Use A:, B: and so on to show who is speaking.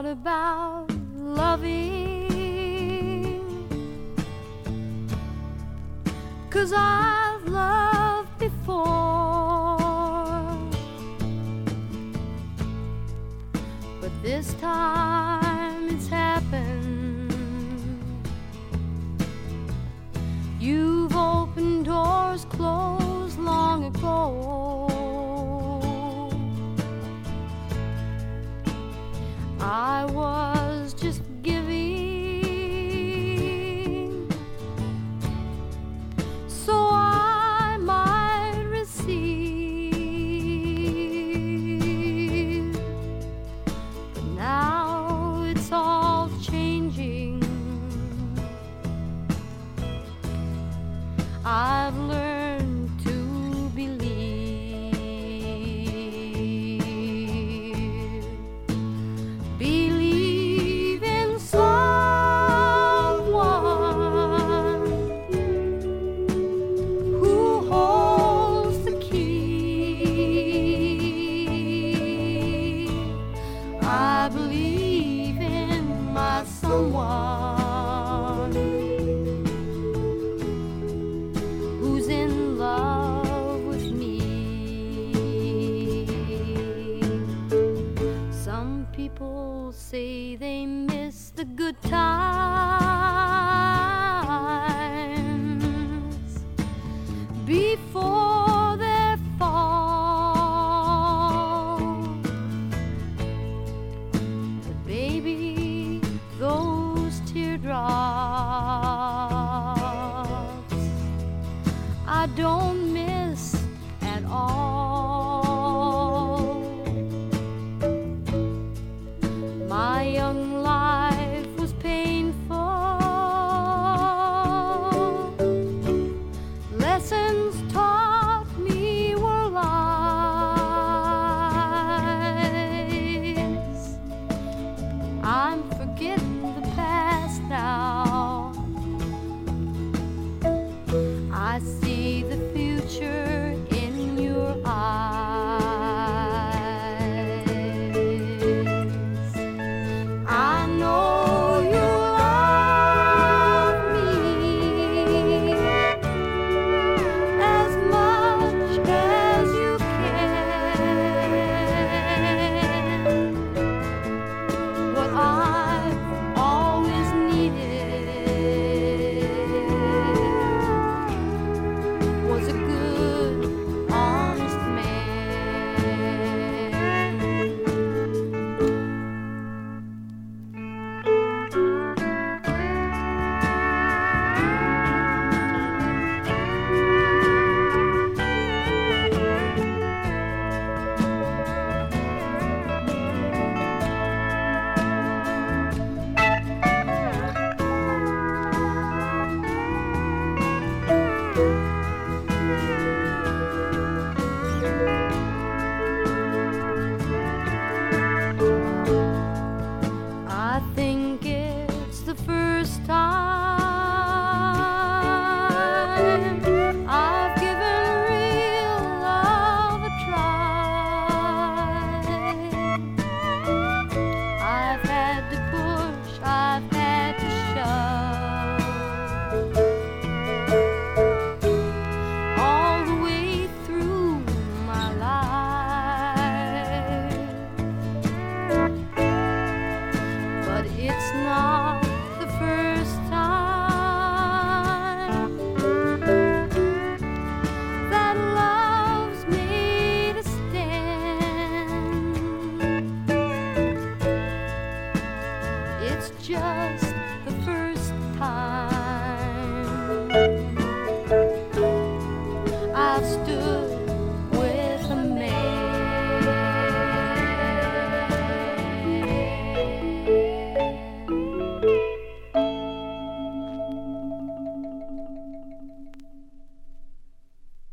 A: about loving, 'cause I've loved before, but this time it's happened. You've opened doors closed long ago. I was just giving, so I might receive. But now it's all changing. I've learned to believe in someone who holds the key. I believe in my someone who's in love with me. Some people say they miss the good times before their fall. But baby, those teardrops I don't miss at all. My young life was painful. Lessons taught me were lies. I'm forgetting the past now. I see the future